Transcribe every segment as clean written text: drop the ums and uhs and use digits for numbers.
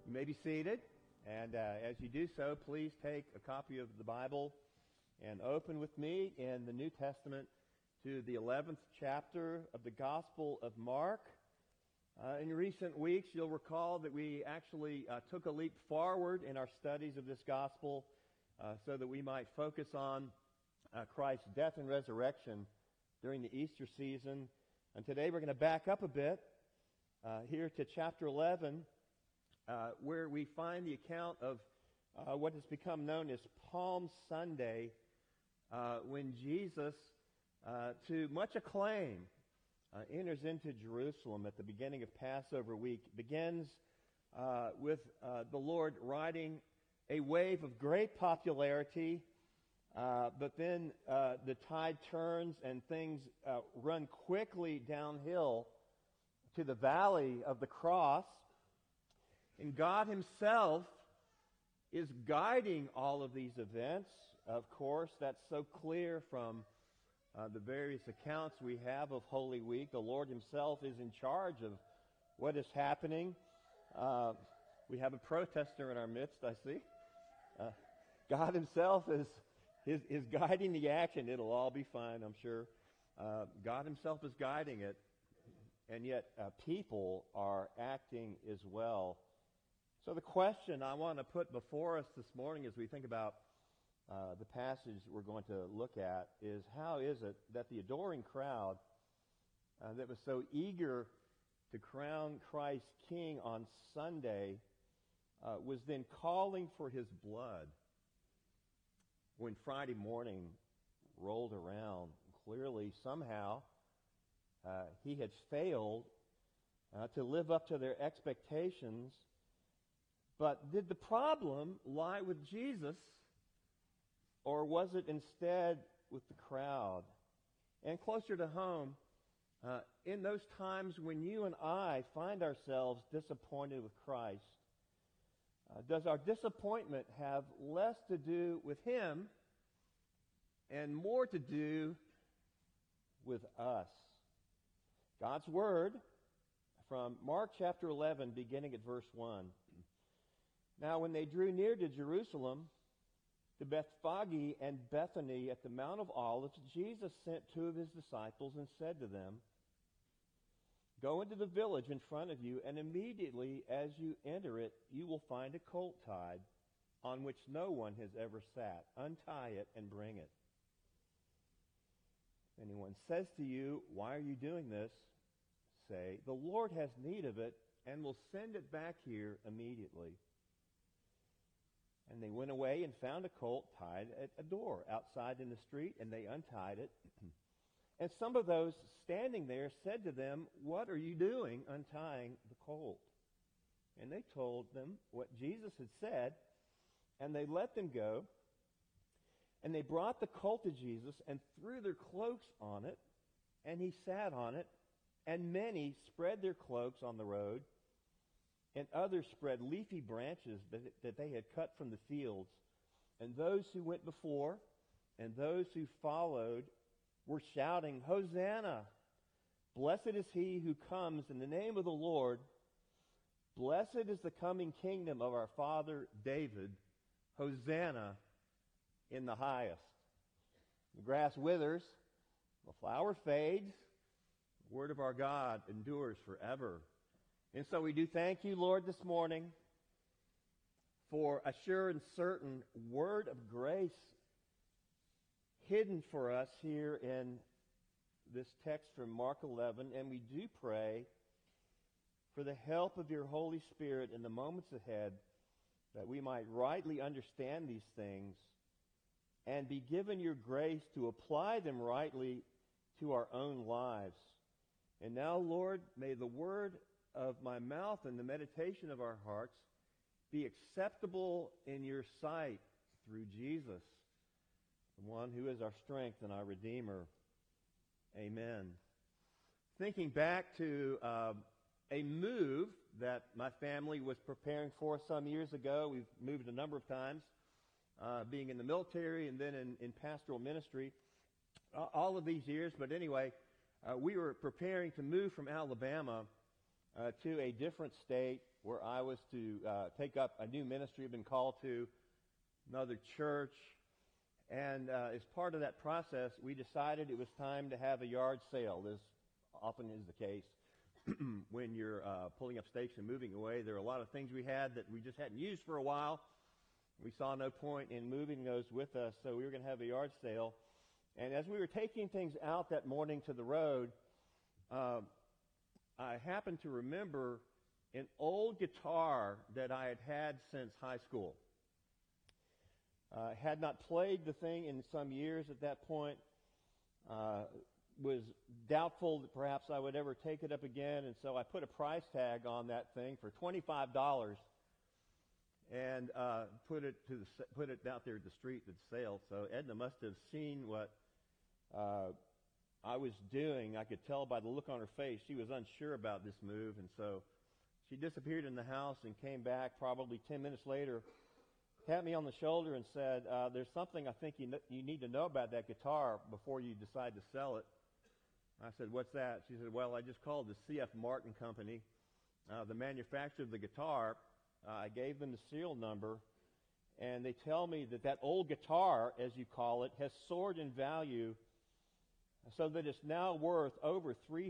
You may be seated, and as you do so, please take a copy of the Bible and open with me in the New Testament to the 11th chapter of the Gospel of Mark. In recent weeks, you'll recall that we actually took a leap forward in our studies of this Gospel so that we might focus on Christ's death and resurrection during the Easter season. And today we're going to back up a bit here to chapter 11, where we find the account of what has become known as Palm Sunday, when Jesus, to much acclaim, enters into Jerusalem at the beginning of Passover week. Begins with the Lord riding a wave of great popularity, but then the tide turns and things run quickly downhill to the valley of the cross. And God Himself is guiding all of these events. Of course, that's so clear from the various accounts we have of Holy Week. The Lord Himself is in charge of what is happening. We have a protester in our midst, I see. God Himself is guiding the action. It'll all be fine, I'm sure. God Himself is guiding it, and yet people are acting as well. So the question I want to put before us this morning as we think about the passage we're going to look at is, how is it that the adoring crowd that was so eager to crown Christ King on Sunday was then calling for His blood when Friday morning rolled around? Clearly, somehow, He had failed to live up to their expectations. But did the problem lie with Jesus, or was it instead with the crowd? And closer to home, in those times when you and I find ourselves disappointed with Christ, does our disappointment have less to do with Him and more to do with us? God's Word from Mark chapter 11, beginning at verse 1. Now, when they drew near to Jerusalem, to Bethphage and Bethany at the Mount of Olives, Jesus sent two of His disciples and said to them, "Go into the village in front of you, and immediately as you enter it, you will find a colt tied, on which no one has ever sat. Untie it and bring it. If anyone says to you, 'Why are you doing this?' say, 'The Lord has need of it, and will send it back here immediately.'" And they went away and found a colt tied at a door outside in the street, and they untied it. And some of those standing there said to them, "What are you doing untying the colt?" And they told them what Jesus had said, and they let them go. And they brought the colt to Jesus and threw their cloaks on it, and He sat on it. And many spread their cloaks on the road, and others spread leafy branches that they had cut from the fields. And those who went before and those who followed were shouting, "Hosanna! Blessed is He who comes in the name of the Lord. Blessed is the coming kingdom of our father David. Hosanna in the highest." The grass withers, the flower fades, the word of our God endures forever. And so we do thank You, Lord, this morning for a sure and certain word of grace hidden for us here in this text from Mark 11. And we do pray for the help of Your Holy Spirit in the moments ahead, that we might rightly understand these things and be given Your grace to apply them rightly to our own lives. And now, Lord, may the word of my mouth and the meditation of our hearts be acceptable in Your sight through Jesus, the one who is our strength and our Redeemer. Amen. Thinking back to a move that my family was preparing for some years ago. We've moved a number of times, being in the military and then in pastoral ministry all of these years. But anyway, we were preparing to move from Alabama to a different state where I was to take up a new ministry. I've been called to another church. And as part of that process, we decided it was time to have a yard sale. This often is the case when you're pulling up stakes and moving away. There are a lot of things we had that we just hadn't used for a while. We saw no point in moving those with us, so we were going to have a yard sale. And as we were taking things out that morning to the road, I happened to remember an old guitar that I had had since high school. Had not played the thing in some years at that point. Was doubtful that perhaps I would ever take it up again, and so I put a price tag on that thing for $25 and put it out there at the street at sale. So Edna must have seen what I was doing. I could tell by the look on her face she was unsure about this move, and so she disappeared in the house and came back probably 10 minutes later, tapped me on the shoulder and said, there's something I think you need to know about that guitar before you decide to sell it. I said, what's that? She said, well, I just called the C.F. Martin Company, the manufacturer of the guitar. I gave them the serial number, and they tell me that old guitar, as you call it, has soared in value so that it's now worth over $3,000.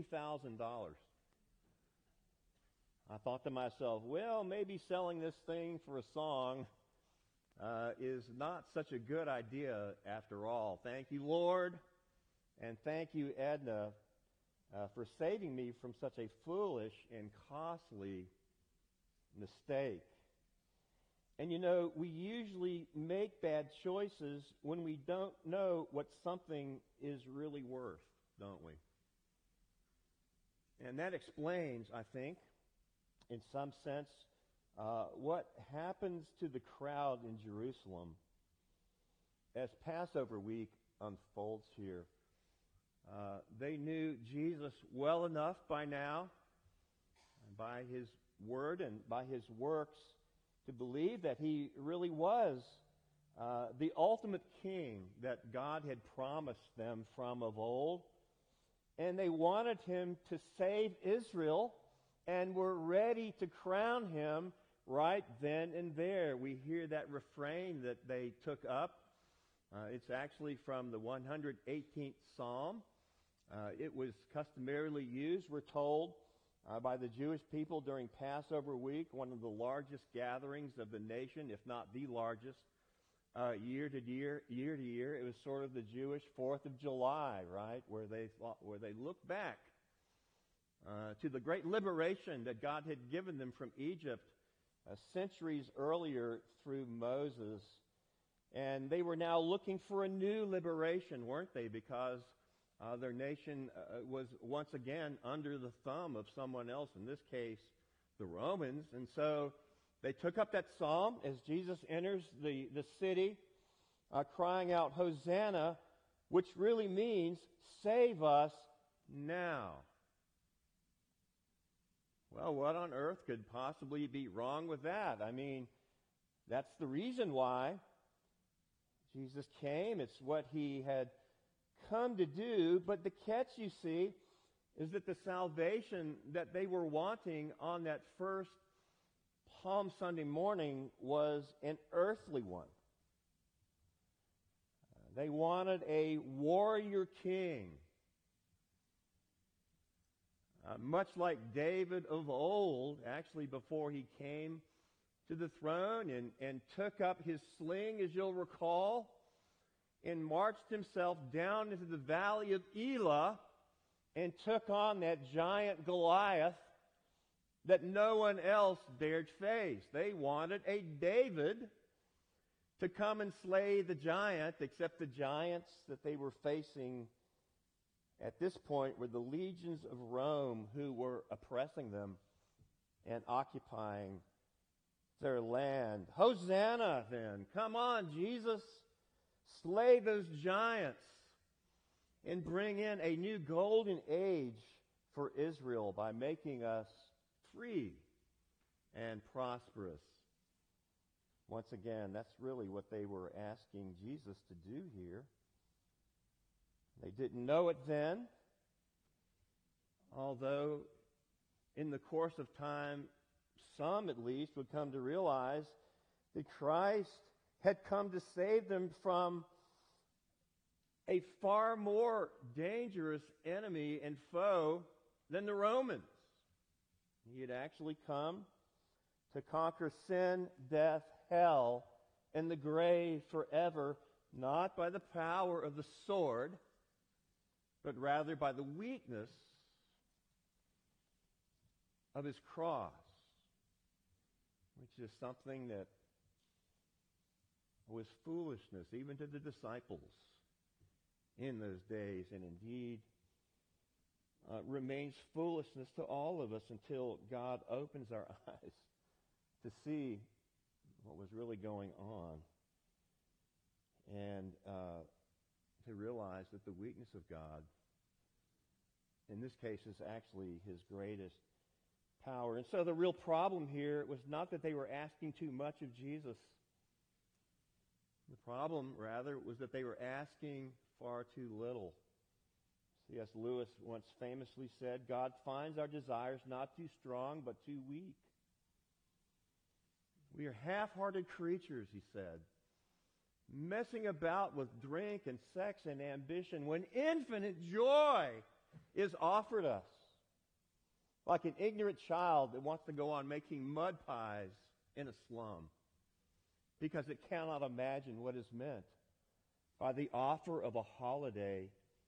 I thought to myself, well, maybe selling this thing for a song is not such a good idea after all. Thank you, Lord, and thank you, Edna, for saving me from such a foolish and costly mistake. And you know, we usually make bad choices when we don't know what something is really worth, don't we? And that explains, I think, in some sense, what happens to the crowd in Jerusalem as Passover week unfolds here. They knew Jesus well enough by now, by his word and by his works, to believe that he really was the ultimate king that God had promised them from of old. And they wanted him to save Israel and were ready to crown him right then and there. We hear that refrain that they took up. It's actually from the 118th Psalm. It was customarily used, we're told, by the Jewish people during Passover week, one of the largest gatherings of the nation, if not the largest, year to year. It was sort of the Jewish 4th of July, right, where they looked back to the great liberation that God had given them from Egypt centuries earlier through Moses. And they were now looking for a new liberation, weren't they? Because their nation was once again under the thumb of someone else, in this case, the Romans. And so they took up that psalm as Jesus enters the city, crying out, Hosanna, which really means, save us now. Well, what on earth could possibly be wrong with that? I mean, that's the reason why Jesus came. It's what he had come to do. But the catch, you see, is that the salvation that they were wanting on that first Palm Sunday morning was an earthly one. They wanted a warrior king. Much like David of old, actually before he came to the throne and took up his sling, as you'll recall, and marched himself down into the valley of Elah and took on that giant Goliath that no one else dared face. They wanted a David to come and slay the giant, except the giants that they were facing at this point were the legions of Rome who were oppressing them and occupying their land. Hosanna, then. Come on, Jesus. Slay those giants and bring in a new golden age for Israel by making us free and prosperous. Once again, that's really what they were asking Jesus to do here. They didn't know it then, although in the course of time, some at least would come to realize that Christ had come to save them from a far more dangerous enemy and foe than the Romans. He had actually come to conquer sin, death, hell, and the grave forever, not by the power of the sword, but rather by the weakness of his cross, which is something that was foolishness even to the disciples in those days, and indeed remains foolishness to all of us until God opens our eyes to see what was really going on, and to realize that the weakness of God, in this case, is actually his greatest power. And so the real problem here was not that they were asking too much of Jesus. The problem, rather, was that they were asking far too little. C.S. Lewis once famously said, "God finds our desires not too strong, but too weak." We are half-hearted creatures, he said, messing about with drink and sex and ambition when infinite joy is offered us. Like an ignorant child that wants to go on making mud pies in a slum because it cannot imagine what is meant by the offer of a holiday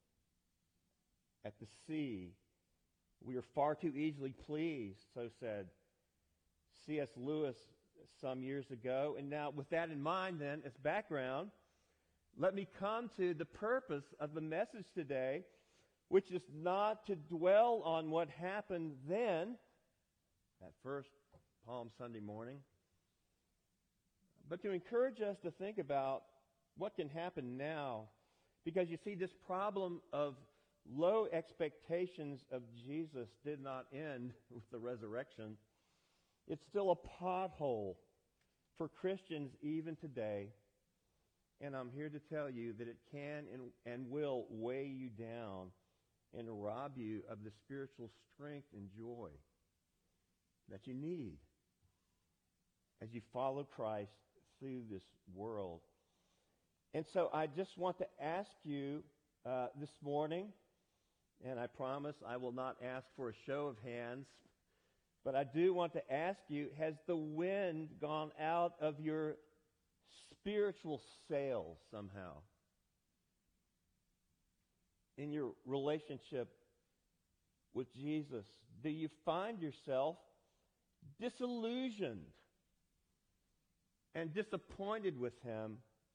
at the sea. We are far too easily pleased, so said C.S. Lewis some years ago. And now, with that in mind, then, as background, let me come to the purpose of the message today, which is not to dwell on what happened then, that first Palm Sunday morning, but to encourage us to think about what can happen now. Because you see, this problem of low expectations of Jesus did not end with the resurrection. It's still a pothole for Christians even today. And I'm here to tell you that it can and will weigh you down and rob you of the spiritual strength and joy that you need as you follow Christ through this world. And so I just want to ask you this morning, and I promise I will not ask for a show of hands, but I do want to ask you, has the wind gone out of your spiritual sails somehow? In your relationship with Jesus, do you find yourself disillusioned and disappointed with him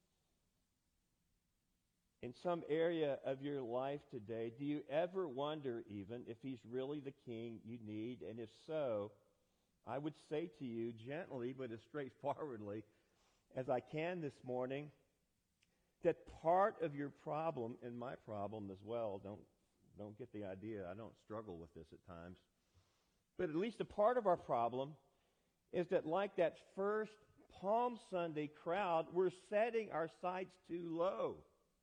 in some area of your life today? Do you ever wonder even if he's really the king you need? And if so, I would say to you gently but as straightforwardly as I can this morning, that part of your problem, and my problem as well, don't get the idea, I don't struggle with this at times, but at least a part of our problem is that, like that first Palm Sunday crowd, we're setting our sights too low,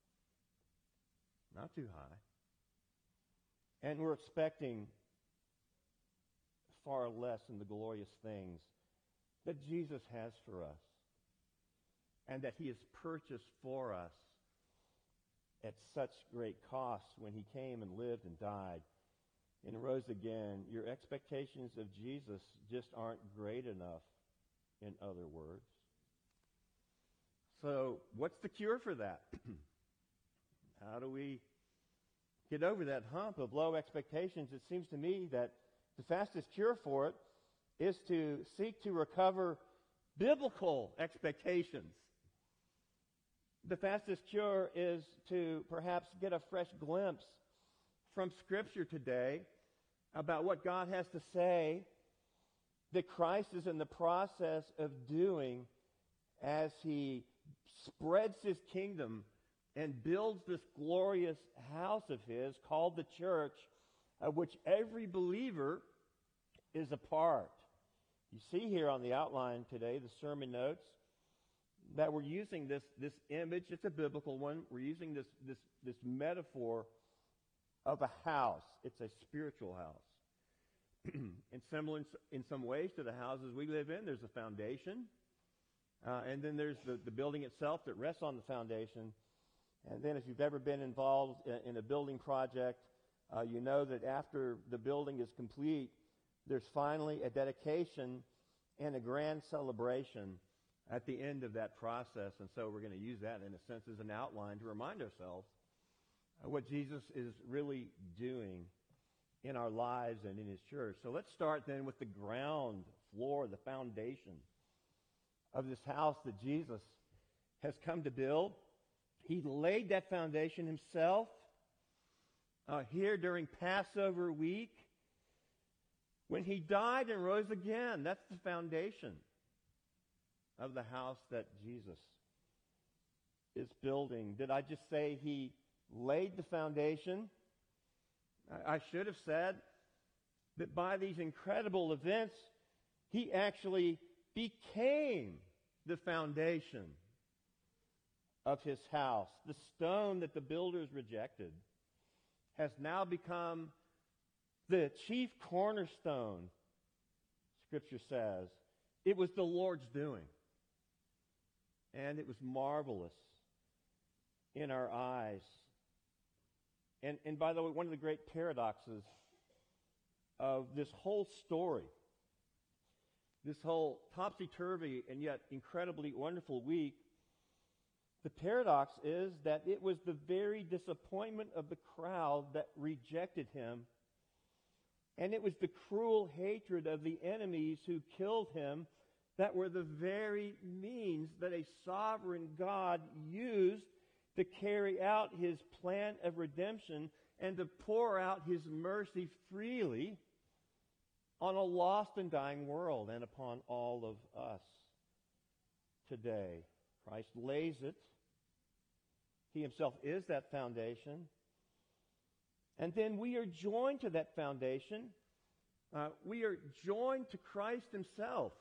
not too high, and we're expecting far less in the glorious things that Jesus has for us, and that he has purchased for us at such great cost when he came and lived and died and rose again. Your expectations of Jesus just aren't great enough, in other words. So what's the cure for that? How do we get over that hump of low expectations? It seems to me that the fastest cure for it is to seek to recover biblical expectations. The fastest cure is to perhaps get a fresh glimpse from Scripture today about what God has to say that Christ is in the process of doing as he spreads his kingdom and builds this glorious house of his called the church, of which every believer is a part. You see here on the outline today, the sermon notes, that we're using this image. It's a biblical one. We're using this metaphor of a house. It's a spiritual house. And similar in some ways to the houses we live in, there's a foundation. And then there's the building itself that rests on the foundation. And then if you've ever been involved in a building project, you know that after the building is complete, there's finally a dedication and a grand celebration at the end of that process. And so we're going to use that, in a sense, as an outline to remind ourselves what Jesus is really doing in our lives and in his church. So let's start then with the ground floor, the foundation of this house that Jesus has come to build. He laid that foundation himself here during Passover week when he died and rose again. That's the foundation of the house that Jesus is building. Did I just say he laid the foundation? I should have said that by these incredible events, he actually became the foundation of his house. The stone that the builders rejected has now become the chief cornerstone, Scripture says. It was the Lord's doing, and it was marvelous in our eyes. And by the way, one of the great paradoxes of this whole story, this whole topsy-turvy and yet incredibly wonderful week, the paradox is that it was the very disappointment of the crowd that rejected him, and it was the cruel hatred of the enemies who killed him that were the very means that a sovereign God used to carry out his plan of redemption and to pour out his mercy freely on a lost and dying world and upon all of us today. Christ lays it. He himself is that foundation. And then we are joined to that foundation. We are joined to Christ himself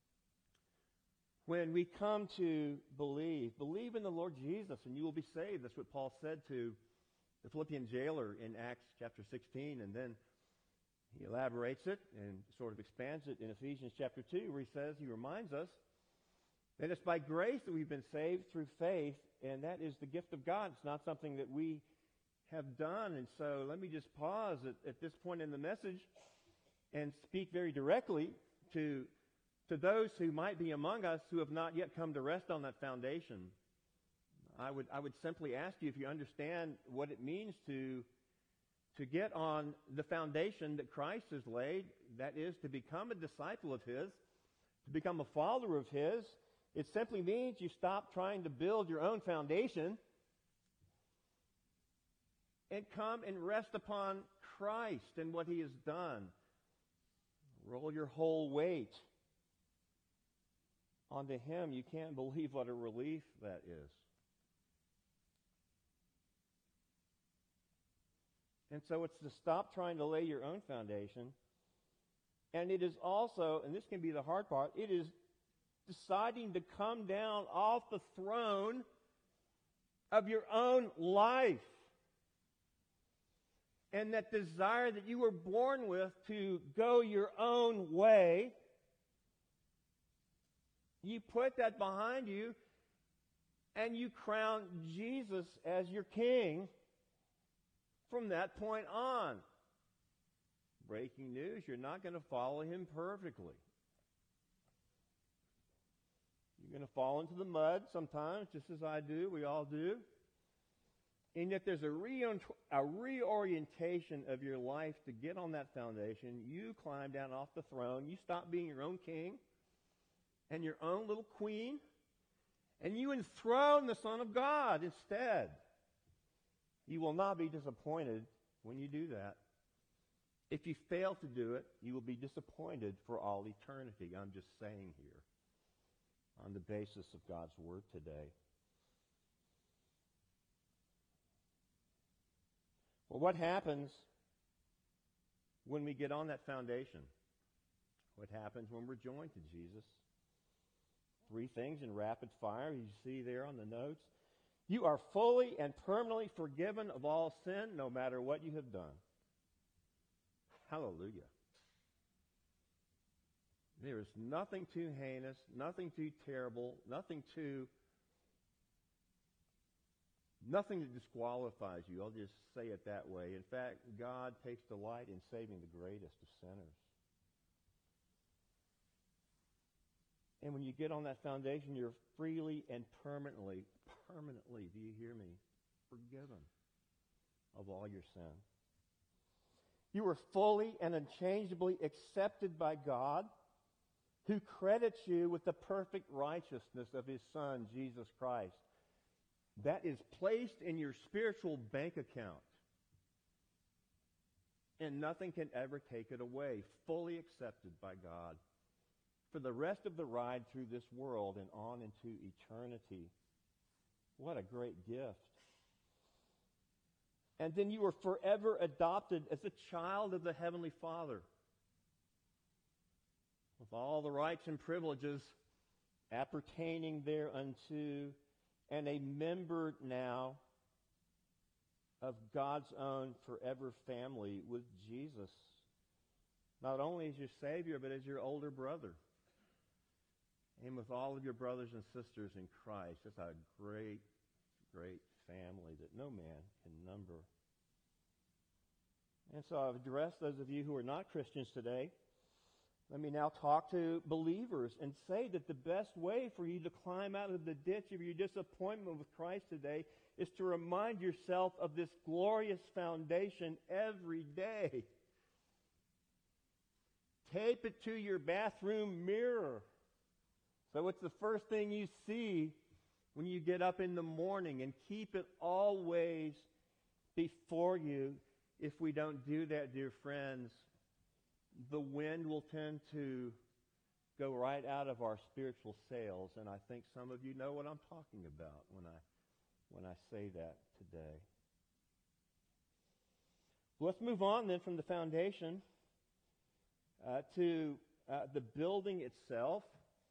when we come to believe. Believe in the Lord Jesus and you will be saved. That's what Paul said to the Philippian jailer in Acts chapter 16. And then he elaborates it and sort of expands it in Ephesians chapter 2, where he reminds us that it's by grace that we've been saved through faith, and that is the gift of God. It's not something that we have done. And so let me just pause at this point in the message and speak very directly to those who might be among us who have not yet come to rest on that foundation. I would simply ask you if you understand what it means to get on the foundation that Christ has laid, that is to become a disciple of his, to become a follower of his. It simply means you stop trying to build your own foundation and come and rest upon Christ and what he has done. Roll your whole weight onto him. You can't believe what a relief that is. And so it's to stop trying to lay your own foundation. And it is also, and this can be the hard part, it is deciding to come down off the throne of your own life. And that desire that you were born with to go your own way, you put that behind you and you crown Jesus as your king from that point on. Breaking news, you're not going to follow him perfectly. You're going to fall into the mud sometimes, just as I do, we all do. And yet there's a reorientation of your life to get on that foundation. You climb down off the throne. You stop being your own king and your own little queen, and you enthrone the Son of God instead. You will not be disappointed when you do that. If you fail to do it, you will be disappointed for all eternity. I'm just saying here on the basis of God's Word today. Well, what happens when we get on that foundation? What happens when we're joined to Jesus? 3 things in rapid fire you see there on the notes. You are fully and permanently forgiven of all sin, no matter what you have done. Hallelujah. There is nothing too heinous, nothing too terrible, nothing that disqualifies you. I'll just say it that way. In fact, God takes delight in saving the greatest of sinners. And when you get on that foundation, you're freely and permanently, do you hear me, forgiven of all your sin. You are fully and unchangeably accepted by God, who credits you with the perfect righteousness of His Son, Jesus Christ. That is placed in your spiritual bank account. And nothing can ever take it away. Fully accepted by God for the rest of the ride through this world and on into eternity. What a great gift. And then you are forever adopted as a child of the Heavenly Father, with all the rights and privileges appertaining thereunto, and a member now of God's own forever family with Jesus. Not only as your Savior, but as your older brother. And with all of your brothers and sisters in Christ. It's a great, great family that no man can number. And so I've addressed those of you who are not Christians today. Let me now talk to believers and say that the best way for you to climb out of the ditch of your disappointment with Christ today is to remind yourself of this glorious foundation every day. Tape it to your bathroom mirror, so it's the first thing you see when you get up in the morning, and keep it always before you. If we don't do that, dear friends, the wind will tend to go right out of our spiritual sails, and I think some of you know what I'm talking about when I say that today. Let's move on then from the foundation to the building itself.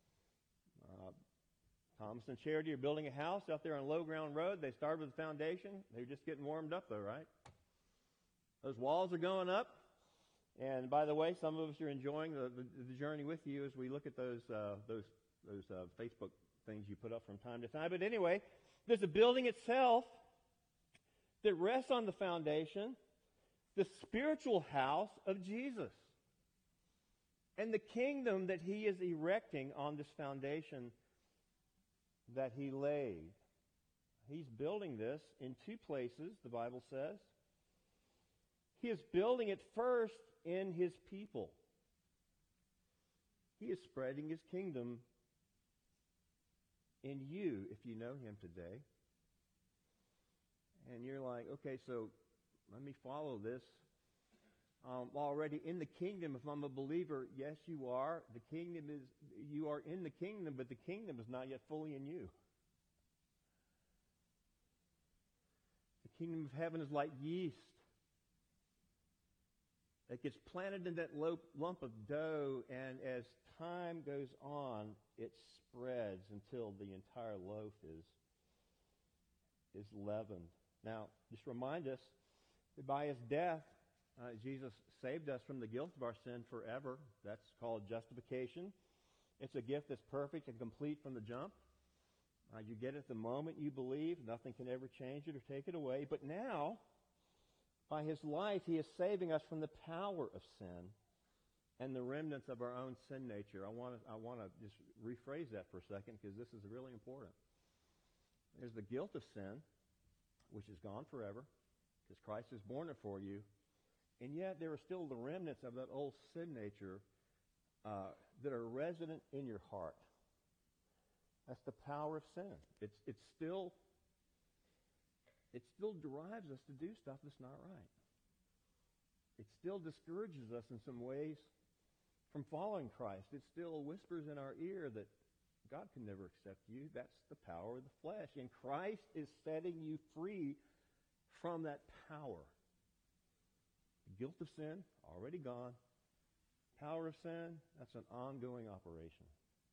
Thomas and Charity are building a house out there on Low Ground Road. They started with the foundation. They're just getting warmed up, though, right? Those walls are going up. And by the way, some of us are enjoying the journey with you as we look at those Facebook things you put up from time to time. But anyway, there's a building itself that rests on the foundation, the spiritual house of Jesus, and the kingdom that He is erecting on this foundation that He laid. He's building this in two places, the Bible says. He is building it first in His people. He is spreading His kingdom in you, if you know Him today. And you're like, okay, so let me follow this. Already in the kingdom, if I'm a believer, yes, you are. You are in the kingdom, but the kingdom is not yet fully in you. The kingdom of heaven is like yeast that gets planted in that lump of dough, and as time goes on, it spreads until the entire loaf is leavened. Now, just remind us that by His death, Jesus saved us from the guilt of our sin forever. That's called justification. It's a gift that's perfect and complete from the jump. You get it the moment you believe. Nothing can ever change it or take it away. But now, by His life, He is saving us from the power of sin and the remnants of our own sin nature. I want to just rephrase that for a second, because this is really important. There's the guilt of sin, which is gone forever, because Christ has borne it for you. And yet there are still the remnants of that old sin nature that are resident in your heart. That's the power of sin. It still drives us to do stuff that's not right. It still discourages us in some ways from following Christ. It still whispers in our ear that God can never accept you. That's the power of the flesh. And Christ is setting you free from that power. The guilt of sin, already gone. Power of sin, that's an ongoing operation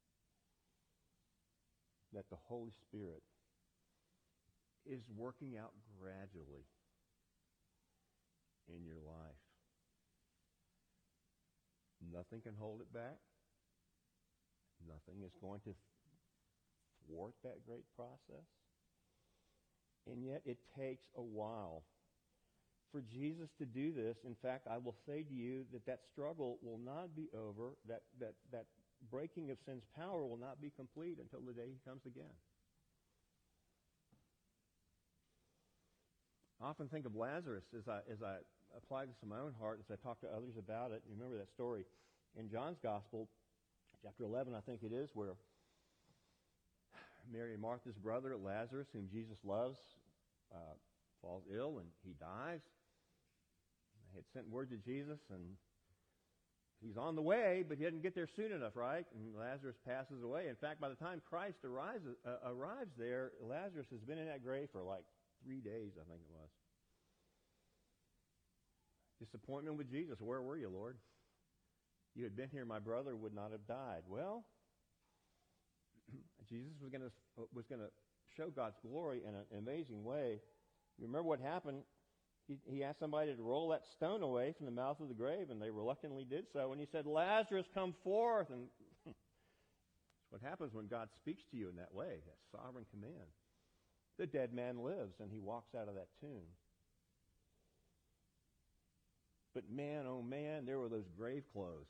that the Holy Spirit is working out gradually in your life. Nothing can hold it back. Nothing is going to thwart that great process. And yet it takes a while for Jesus to do this. In fact, I will say to you that struggle will not be over, that breaking of sin's power will not be complete until the day he comes again. I often think of Lazarus as I apply this to my own heart, as I talk to others about it. You remember that story in John's Gospel, chapter 11, I think it is, where Mary and Martha's brother, Lazarus, whom Jesus loves, falls ill and he dies. They had sent word to Jesus, and he's on the way, but he didn't get there soon enough, right? And Lazarus passes away. In fact, by the time Christ arrives there, Lazarus has been in that grave for like 3 days, I think it was. Disappointment with Jesus. Where were you, Lord? You had been here, my brother would not have died. Well, Jesus was going to show God's glory in an amazing way. You remember what happened? He asked somebody to roll that stone away from the mouth of the grave, and they reluctantly did so. And he said, "Lazarus, come forth." And that's what happens when God speaks to you in that way, that sovereign command. The dead man lives, and he walks out of that tomb. But man, oh man, there were those grave clothes.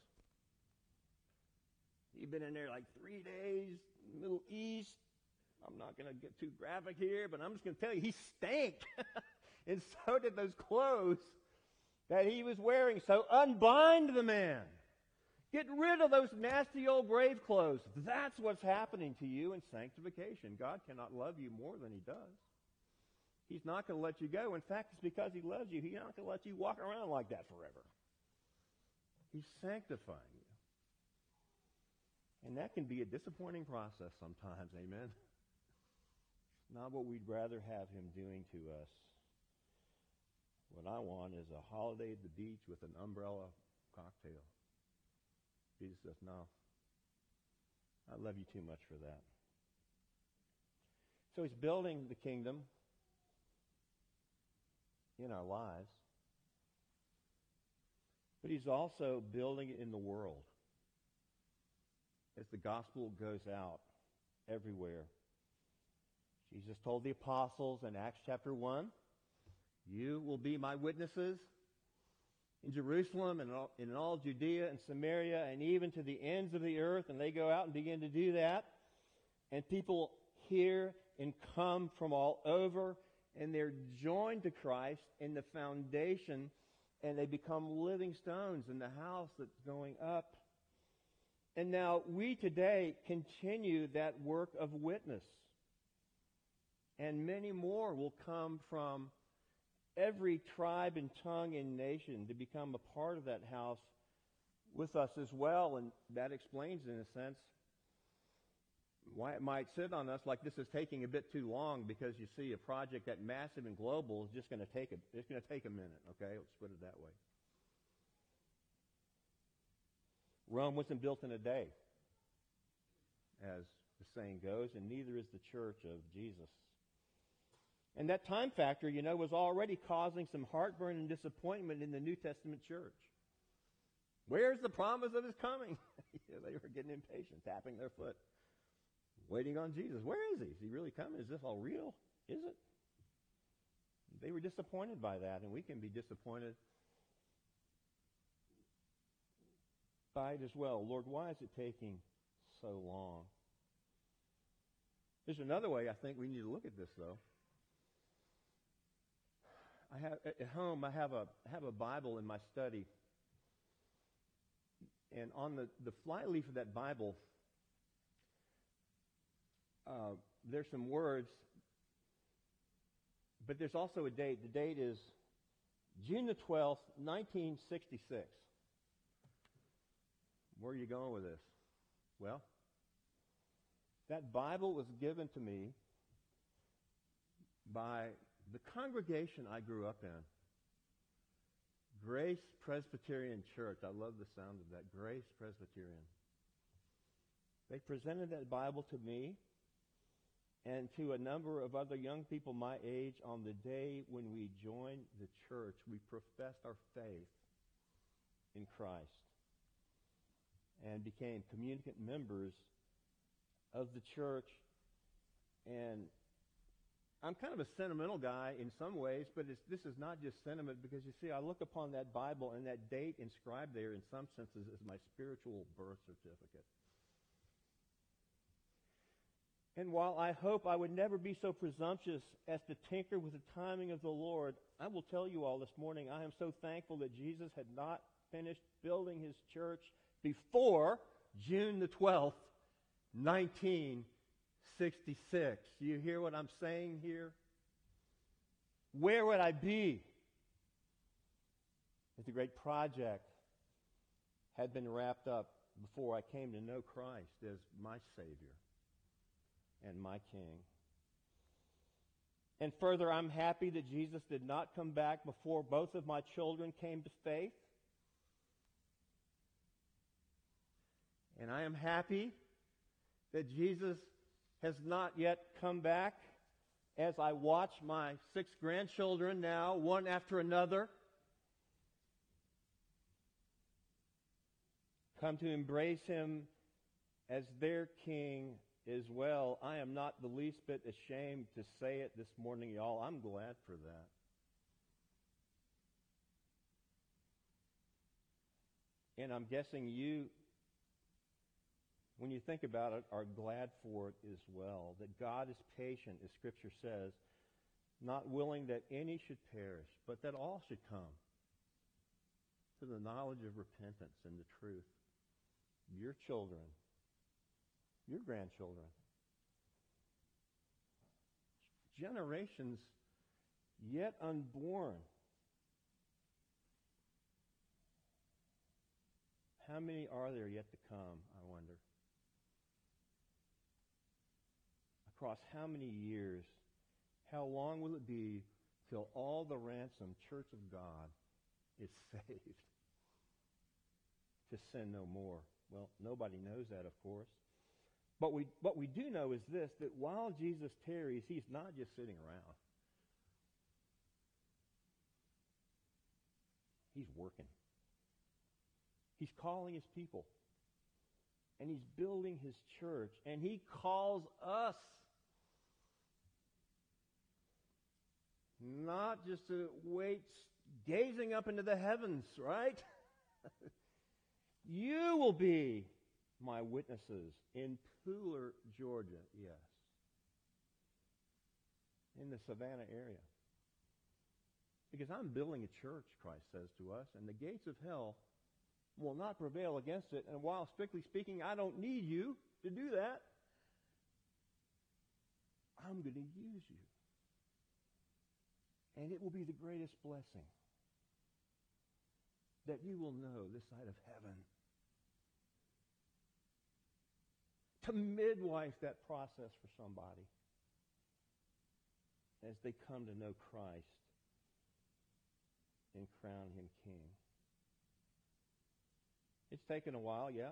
He'd been in there like 3 days, Middle East. I'm not going to get too graphic here, but I'm just going to tell you, he stank. And so did those clothes that he was wearing. So unbind the man. Get rid of those nasty old grave clothes. That's what's happening to you in sanctification. God cannot love you more than he does. He's not going to let you go. In fact, it's because he loves you. He's not going to let you walk around like that forever. He's sanctifying you. And that can be a disappointing process sometimes, amen? It's not what we'd rather have him doing to us. What I want is a holiday at the beach with an umbrella cocktail. Jesus says, no. I love you too much for that. So he's building the kingdom in our lives. But he's also building it in the world as the gospel goes out everywhere. Jesus told the apostles in Acts chapter 1, "You will be my witnesses in Jerusalem and in all Judea and Samaria and even to the ends of the earth." And they go out and begin to do that. And people hear and come from all over, and they're joined to Christ in the foundation, and they become living stones in the house that's going up. And now we today continue that work of witness. And many more will come from every tribe and tongue and nation to become a part of that house with us as well. And that explains, in a sense, why it might sit on us like this is taking a bit too long, because you see a project that massive and global is just going to take a minute, okay? Let's put it that way. Rome wasn't built in a day, as the saying goes, and neither is the church of Jesus. And that time factor, was already causing some heartburn and disappointment in the New Testament church. Where's the promise of his coming? They were getting impatient, tapping their foot, waiting on Jesus. Where is he? Is he really coming? Is this all real? Is it? They were disappointed by that, and we can be disappointed by it as well. Lord, why is it taking so long? There's another way I think we need to look at this, though. At home, I have a Bible in my study, and on the fly leaf of that Bible, there's some words, but there's also a date. The date is June the 12th, 1966. Where are you going with this? Well, that Bible was given to me by the congregation I grew up in. Grace Presbyterian Church. I love the sound of that. Grace Presbyterian. They presented that Bible to me and to a number of other young people my age on the day when we joined the church. We professed our faith in Christ and became communicant members of the church. And I'm kind of a sentimental guy in some ways, but this is not just sentiment, because you see, I look upon that Bible, and that date inscribed there in some senses is my spiritual birth certificate. And while I hope I would never be so presumptuous as to tinker with the timing of the Lord, I will tell you all this morning, I am so thankful that Jesus had not finished building his church before June the 12th, 1966. Do you hear what I'm saying here? Where would I be if the great project had been wrapped up before I came to know Christ as my Savior and my King? And further, I'm happy that Jesus did not come back before both of my children came to faith. And I am happy that Jesus has not yet come back as I watch my 6 grandchildren now, one after another, come to embrace him as their King as well. I am not the least bit ashamed to say it this morning, y'all. I'm glad for that. And I'm guessing you, when you think about it, are glad for it as well. That God is patient, as Scripture says, not willing that any should perish, but that all should come to the knowledge of repentance and the truth. Your children, your grandchildren, generations yet unborn. How many are there yet to come, I wonder? Across how many years? How long will it be till all the ransomed church of God is saved? To sin no more. Well, nobody knows that, of course. But what we do know is this, that while Jesus tarries, he's not just sitting around. He's working. He's calling his people. And he's building his church. And he calls us not just to wait gazing up into the heavens, right? You will be my witnesses in Pooler, Georgia, yes. In the Savannah area. Because I'm building a church, Christ says to us, and the gates of hell will not prevail against it. And while strictly speaking, I don't need you to do that, I'm going to use you. And it will be the greatest blessing that you will know this side of heaven. To midwife that process for somebody as they come to know Christ and crown him King. It's taken a while, yeah.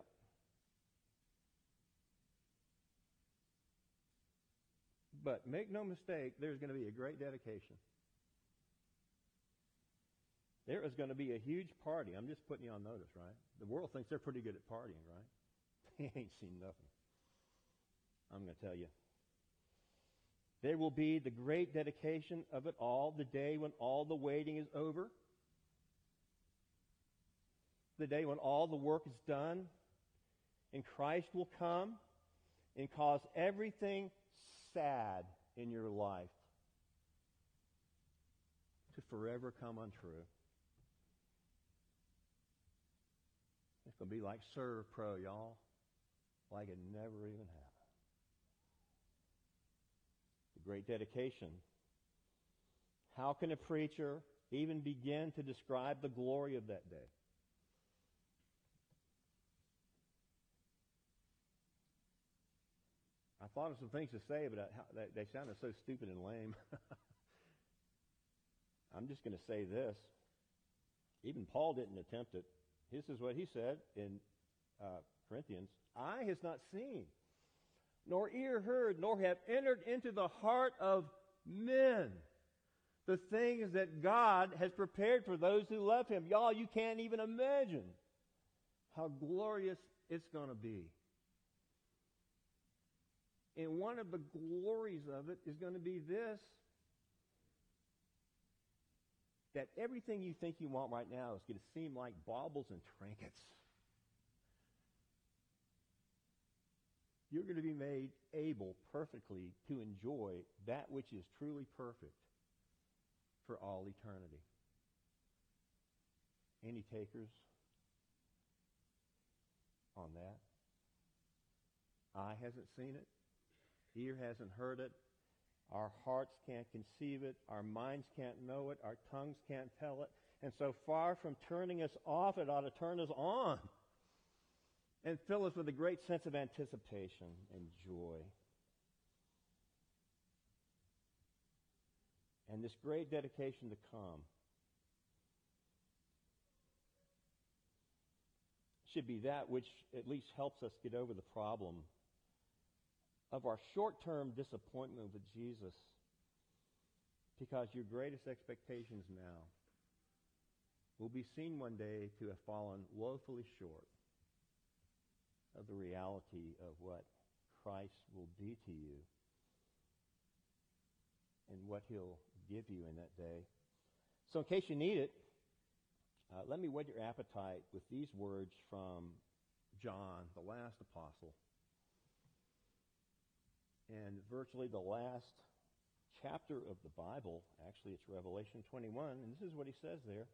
But make no mistake, there's going to be a great dedication. There is going to be a huge party. I'm just putting you on notice, right? The world thinks they're pretty good at partying, right? They ain't seen nothing. I'm going to tell you. There will be the great dedication of it all, the day when all the waiting is over. The day when all the work is done, and Christ will come and cause everything sad in your life to forever come untrue. It's going to be like Serve Pro, y'all. Like it never even happened. The great dedication. How can a preacher even begin to describe the glory of that day? I thought of some things to say, but they sounded so stupid and lame. I'm just going to say this. Even Paul didn't attempt it. This is what he said in Corinthians. Eye has not seen, nor ear heard, nor have entered into the heart of men the things that God has prepared for those who love him. Y'all, you can't even imagine how glorious it's going to be. And one of the glories of it is going to be this, that everything you think you want right now is going to seem like baubles and trinkets. You're going to be made able perfectly to enjoy that which is truly perfect for all eternity. Any takers on that? Eye hasn't seen it. Ear hasn't heard it. Our hearts can't conceive it. Our minds can't know it. Our tongues can't tell it. And so far from turning us off, it ought to turn us on and fill us with a great sense of anticipation and joy. And this great dedication to come should be that which at least helps us get over the problem of our short-term disappointment with Jesus, because your greatest expectations now will be seen one day to have fallen woefully short of the reality of what Christ will be to you and what he'll give you in that day. So in case you need it, let me whet your appetite with these words from John, the last apostle, and virtually the last chapter of the Bible. Actually, it's Revelation 21, and this is what he says there.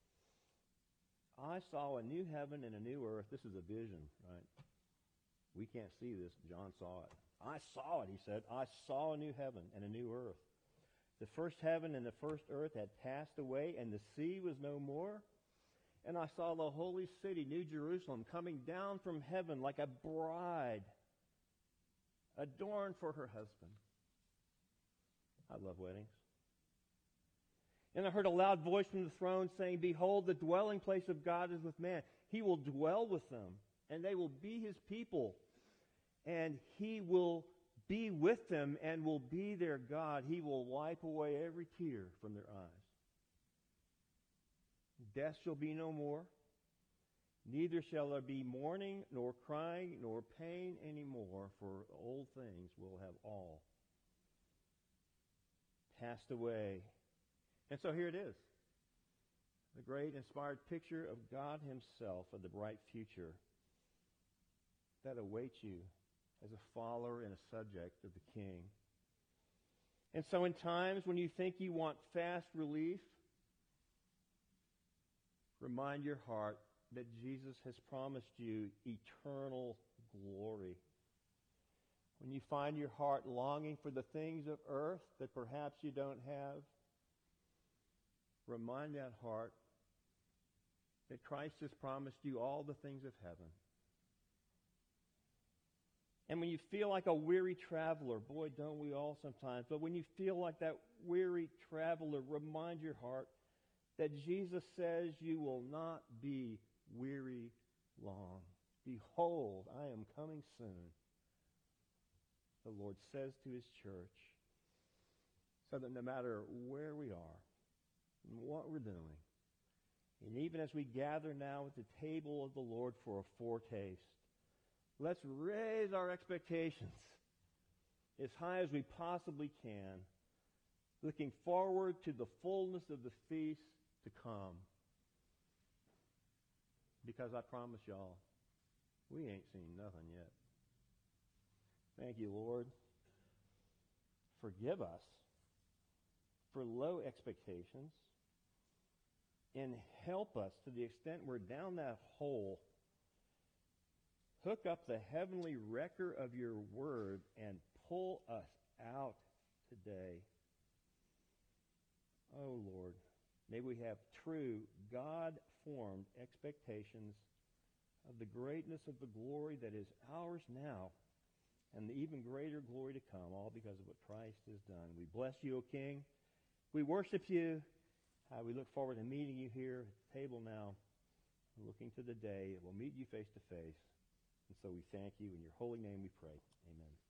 I saw a new heaven and a new earth. This is a vision, right? We can't see this. John saw it. I saw it, he said. I saw a new heaven and a new earth. The first heaven and the first earth had passed away, and the sea was no more. And I saw the holy city, New Jerusalem, coming down from heaven like a bride, adorned for her husband. I love weddings. And I heard a loud voice from the throne saying, Behold, the dwelling place of God is with man. He will dwell with them, and they will be his people. And he will be with them and will be their God. He will wipe away every tear from their eyes. Death shall be no more. Neither shall there be mourning, nor crying, nor pain anymore, for old things will have all passed away. And so here it is. The great inspired picture of God himself, of the bright future that awaits you as a follower and a subject of the King. And so in times when you think you want fast relief, remind your heart that Jesus has promised you eternal glory. When you find your heart longing for the things of earth that perhaps you don't have, remind that heart that Christ has promised you all the things of heaven. And when you feel like a weary traveler, boy, don't we all sometimes, but when you feel like that weary traveler, remind your heart that Jesus says you will not be weary long. Behold, I am coming soon, the Lord says to his church, so that no matter where we are and what we're doing, and even as we gather now at the table of the Lord for a foretaste, let's raise our expectations as high as we possibly can, looking forward to the fullness of the feast to come. Because I promise y'all, we ain't seen nothing yet. Thank you, Lord. Forgive us for low expectations and help us to the extent we're down that hole. Hook up the heavenly wrecker of your word and pull us out today. Oh, Lord, may we have true God-formed expectations of the greatness of the glory that is ours now and the even greater glory to come, all because of what Christ has done. We bless you, O King. We worship you. We look forward to meeting you here at the table now, looking to the day that we'll meet you face to face. And so we thank you. In your holy name we pray. Amen.